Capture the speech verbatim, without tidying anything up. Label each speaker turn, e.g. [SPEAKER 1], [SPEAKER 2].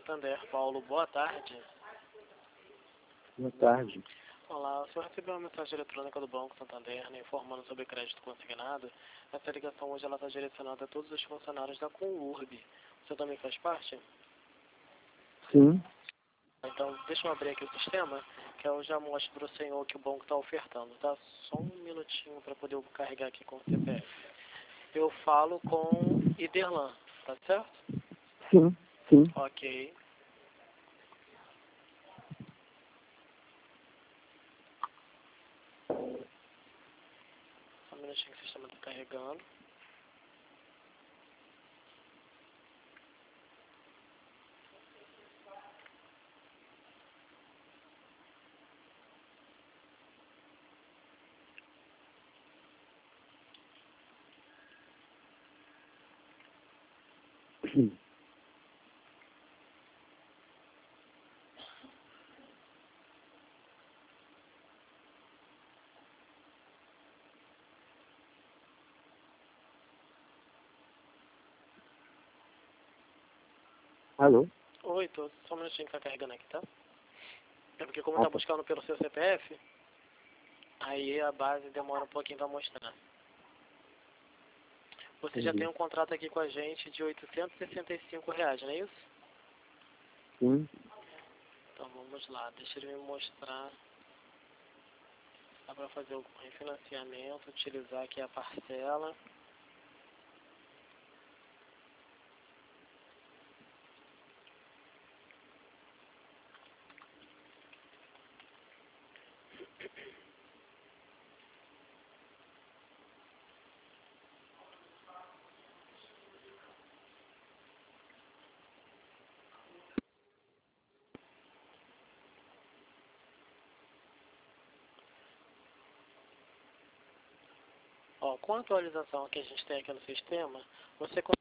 [SPEAKER 1] Santander. Paulo, boa tarde.
[SPEAKER 2] Boa tarde.
[SPEAKER 1] Olá, o senhor recebeu uma mensagem eletrônica do Banco Santander, né, informando sobre crédito consignado. Essa ligação hoje ela está direcionada a todos os funcionários da Conurb. Você também faz parte?
[SPEAKER 2] Sim.
[SPEAKER 1] Então, deixa eu abrir aqui o sistema, que eu já mostro para o senhor que o banco está ofertando, tá? Só um minutinho para poder eu carregar aqui com o C P F. Eu falo com Iderlan, tá certo?
[SPEAKER 2] Sim, sim.
[SPEAKER 1] Ok. Só um minutinho que o sistema está carregando.
[SPEAKER 2] Alô?
[SPEAKER 1] Oi, tô, só um minutinho que tá carregando aqui, tá? É porque como tá buscando pelo seu C P F, aí a base demora um pouquinho para mostrar. Você já
[SPEAKER 2] Entendi.
[SPEAKER 1] tem um contrato aqui com a gente de oitocentos e sessenta e cinco reais, não é isso?
[SPEAKER 2] Sim.
[SPEAKER 1] Então vamos lá, deixa ele me mostrar. Dá para fazer o refinanciamento, utilizar aqui a parcela. Ó, com a atualização que a gente tem aqui no sistema, você